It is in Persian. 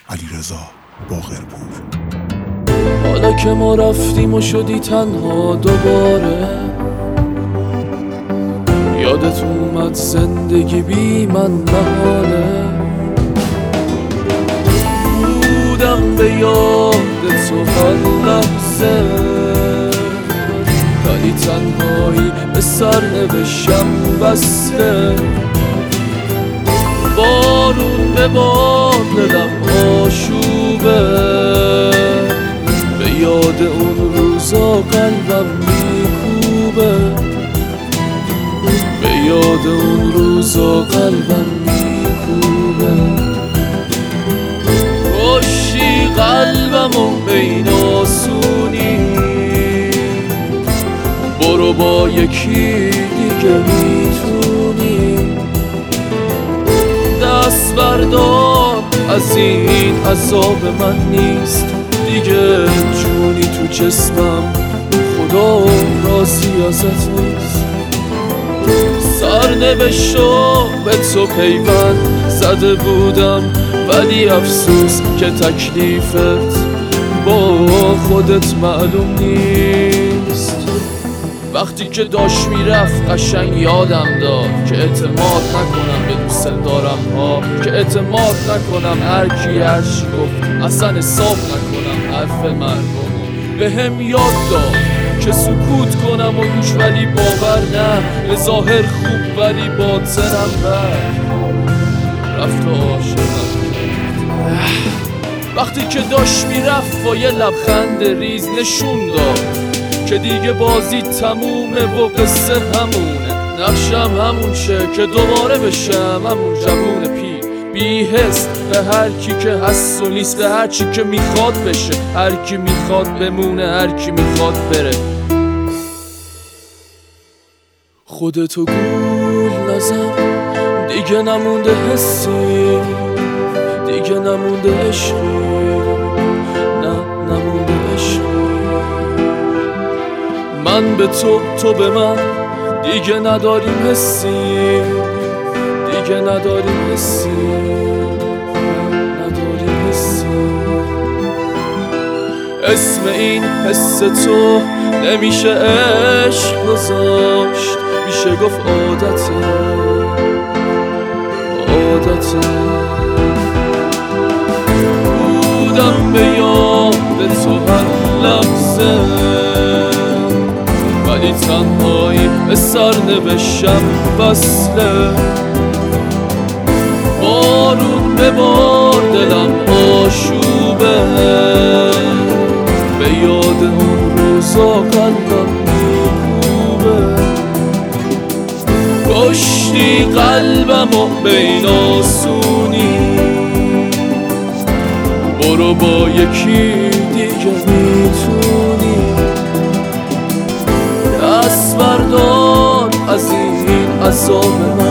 علیرضا باقرپور. حالا که ما رفتیم و شدی تنها دوباره، یادت اومد زندگی بی من محاله. بودم به یاد تو هر لحظه، ولی تنهایی به سرنوشتم بسته. بارون به بار دلم آشوبه، به یاد اون روزا قلبم میکوبه، به یاد اون روزا قلبم میکوبه. کشتی قلبمو بین آسونی، برو با یکی دیگه میتونی. دست بردار از این عذاب من نیست دیگه، جونی تو جسمم خدا راضی ازت نیست. سرنوشتو به تو پیوند زده بودم، ولی افسوس که تکلیفت با خودت معلوم نیست. وقتی که داشت میرفت قشنگ یادم داد که اعتماد نکنم به دوست دارم ها، که اعتماد نکنم هر کی هر چی گفت، اصلا حساب نکنم حرف مردم. به هم یاد داد که سکوت کنم و گوش ولی باور نه، به ظاهر خوب ولی باطنم بد. رفت و عاشقم وقتی که داشت میرفت با یه لبخند ریز نشون داد که دیگه بازی تمومه و قصه همونه. نقشم همون شه که دوباره بشم همون جوون پیر، بی حس به هر کی که هست و نیست، به هر چی که میخواد بشه، هر کی میخواد بمونه، هر کی میخواد بره. خودتو گول نزن، دیگه نمونده حسی، دیگه نمونده عشقی، نه نمونده عشقی. من به تو، تو به من، دیگه نداریم حسی، دیگه نداریم حسی، نداریم حسی. اسم این حس تو نمیشه عشق گذاشت، میشه گفت عادته، عادته. بودم به یاد تو هر لحظه، ولی تنهایی به سرنوشتم وصله. بارون به بار دلم آشوبه، به یاد اون روزا قلبم میکوبه. کشتی قلبمو بین آسونی، برو با یکی دیگه میتونی. دست بردار از این عذاب من